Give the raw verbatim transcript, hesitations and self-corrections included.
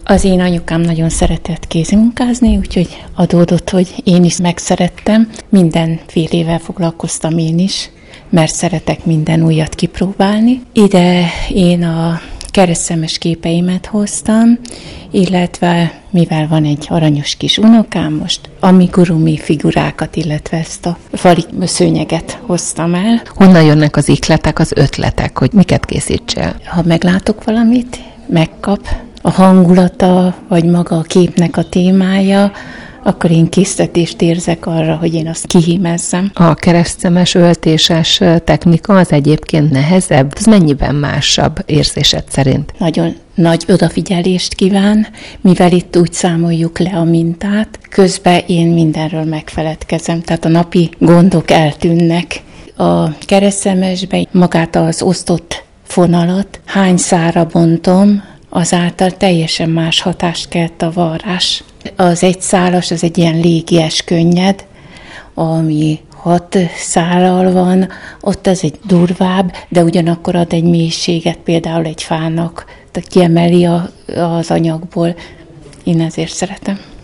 Az én anyukám nagyon szeretett kézimunkázni, úgyhogy adódott, hogy én is megszerettem. Minden fél évvel foglalkoztam én is, mert szeretek minden újat kipróbálni. Ide én a keresztszemes képeimet hoztam, illetve mivel van egy aranyos kis unokám most, amigurumi figurákat, illetve ezt a fali szőnyeget hoztam el. Honnan jönnek az ihletek, az ötletek, hogy miket készítsél? Ha meglátok valamit, megkap, a hangulata, vagy maga a képnek a témája, akkor én késztetést érzek arra, hogy én azt kihímezzem. A keresztszemes öltéses technika az egyébként nehezebb? Ez mennyiben másabb érzésed szerint? Nagyon nagy odafigyelést kíván, mivel itt úgy számoljuk le a mintát, közben én mindenről megfeledkezem, tehát a napi gondok eltűnnek. A keresztszemesben magát az osztott fonalat hány szára bontom, azáltal teljesen más hatást kelt a varrás. Az egyszálas, az egy ilyen légies könnyed, ami hat szállal van, ott az egy durvább, de ugyanakkor ad egy mélységet például egy fának, tehát kiemeli a, az anyagból. Én ezért szeretem.